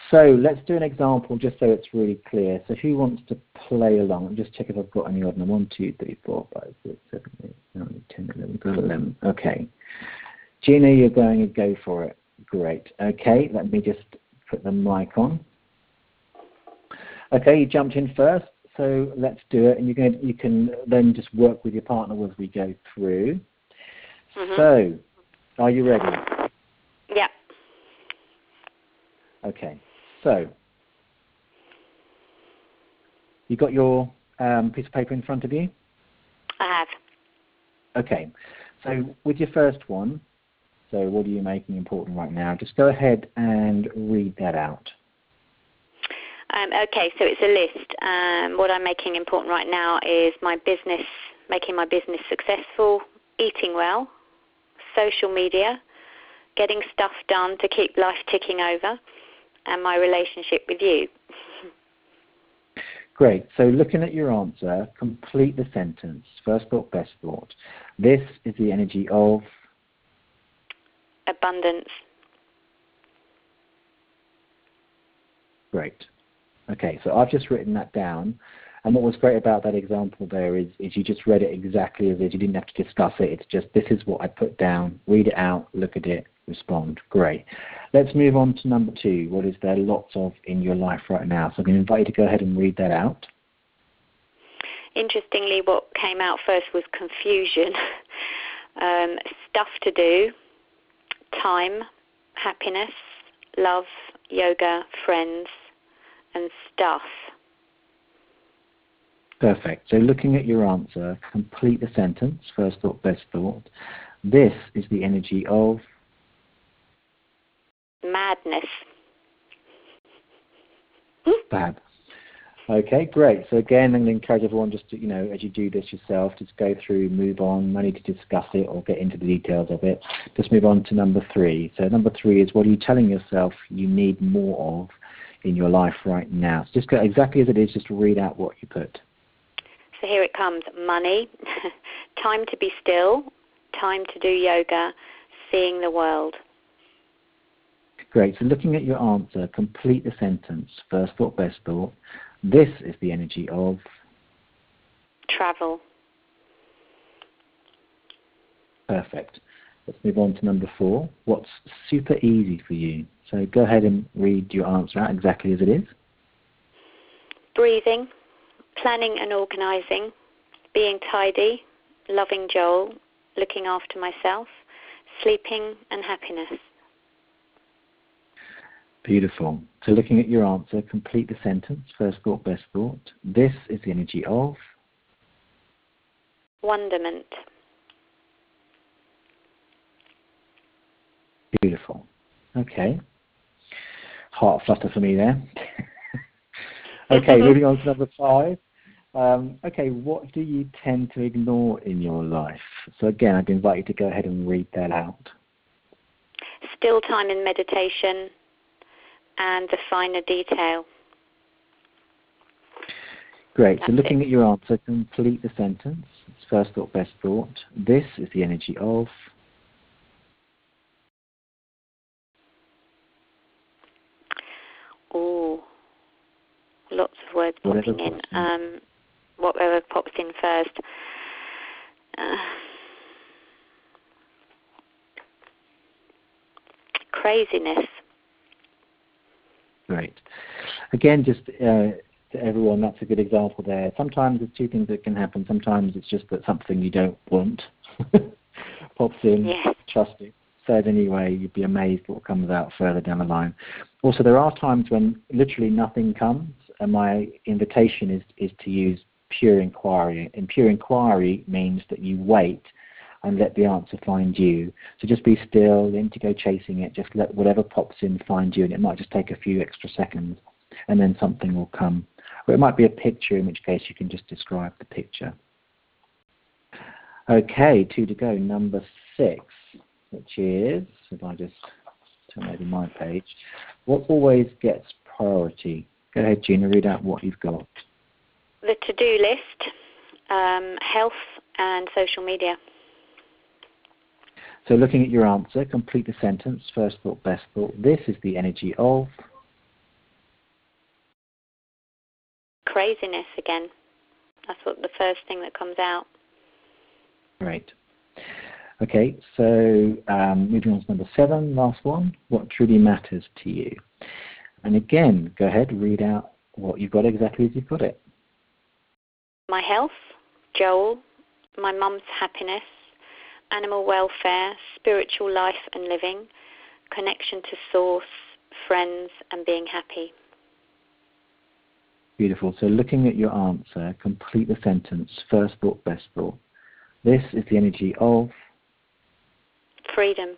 So let's do an example just so it's really clear. So who wants to play along? Just check if I've got any odd number. 1, 2, 3, 4, 5, 6, 7, 8, 9, 10, 11, 12, 11. Okay. Gina, you're going to go for it. Great. Okay, let me just put the mic on. Okay, you jumped in first, so let's do it. And you can then just work with your partner as we go through. So, are you ready? Yeah. Okay. So, you got your piece of paper in front of you? I have. Okay. So, with your first one, so what are you making important right now? Just go ahead and read that out. Okay, so it's a list. What I'm making important right now is my business, making my business successful, eating well, social media, getting stuff done to keep life ticking over, and my relationship with you. Great. So looking at your answer, complete the sentence. First thought, best thought. This is the energy of abundance. Great. Okay, so I've just written that down. And what was great about that example there is you just read it exactly as is. You didn't have to discuss it. It's just, this is what I put down. Read it out, look at it, respond. Great. Let's move on to number 2. What is there lots of in your life right now? So I'm going to invite you to go ahead and read that out. Interestingly, what came out first was confusion. Stuff to do, time, happiness, love, yoga, friends, and stuff. Perfect. So looking at your answer, complete the sentence. First thought, best thought. This is the energy of madness. Fab. Okay, great. So again, I'm going to encourage everyone just to, as you do this yourself, just go through, move on. No need to discuss it or get into the details of it. Just move on to number 3. So number 3 is, what are you telling yourself you need more of in your life right now? So just go exactly as it is, just read out what you put. So here it comes: money, time to be still, time to do yoga, seeing the world. Great. So looking at your answer, complete the sentence. First thought, best thought. This is the energy of travel. Perfect. Let's move on to number 4. What's super easy for you? So go ahead and read your answer out exactly as it is. Breathing, planning and organising, being tidy, loving Joel, looking after myself, sleeping and happiness. Beautiful. So looking at your answer, complete the sentence. First thought, best thought. This is the energy of wonderment. Beautiful. Okay. Heart flutter for me there. Okay, moving on to number 5. Okay, what do you tend to ignore in your life? So again, I'd invite you to go ahead and read that out. Still time in meditation and the finer detail. Great. So looking at your answer, complete the sentence. It's first thought, best thought. This is the energy of Oh, lots of words popping in. Whatever pops in first. Craziness. Great. Again, just to everyone, that's a good example there. Sometimes there's 2 things that can happen. Sometimes it's just that something you don't want pops in. Yes. Trust me. Said anyway, you'd be amazed what comes out further down the line. Also, there are times when literally nothing comes, and my invitation is to use pure inquiry. And pure inquiry means that you wait and let the answer find you. So just be still, then to go chasing it. Just let whatever pops in find you, and it might just take a few extra seconds, and then something will come. Or it might be a picture, in which case you can just describe the picture. Okay, 2 to go. Number 6, which is, if I just turn over my page, what always gets priority? Go ahead, Gina, read out what you've got. The to-do list, health and social media. So looking at your answer, complete the sentence. First thought, best thought. This is the energy of craziness again. That's what the first thing that comes out. Great. Okay, so moving on to number 7, last one. What truly matters to you? And again, go ahead, read out what you've got exactly as you've got it. My health, Joel, my mum's happiness, animal welfare, spiritual life and living, connection to source, friends, and being happy. Beautiful. So looking at your answer, complete the sentence, first thought, best thought. This is the energy of? Freedom.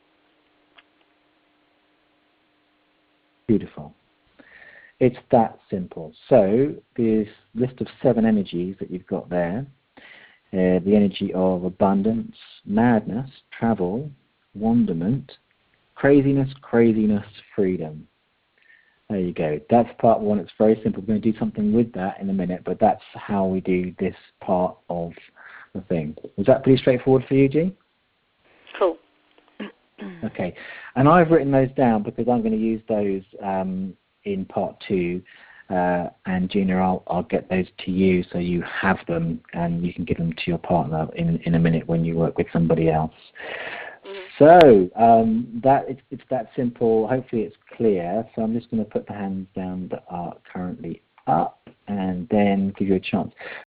Beautiful. It's that simple. So this list of 7 energies that you've got there, the energy of abundance, madness, travel, wonderment, craziness, freedom. There you go. That's part 1. It's very simple. We're going to do something with that in a minute, but that's how we do this part of the thing. Was that pretty straightforward for you, G? Cool. Okay. And I've written those down because I'm going to use those in part 2. And Gina, I'll get those to you so you have them and you can give them to your partner in a minute when you work with somebody else. So it's that simple. Hopefully it's clear. So I'm just going to put the hands down that are currently up and then give you a chance.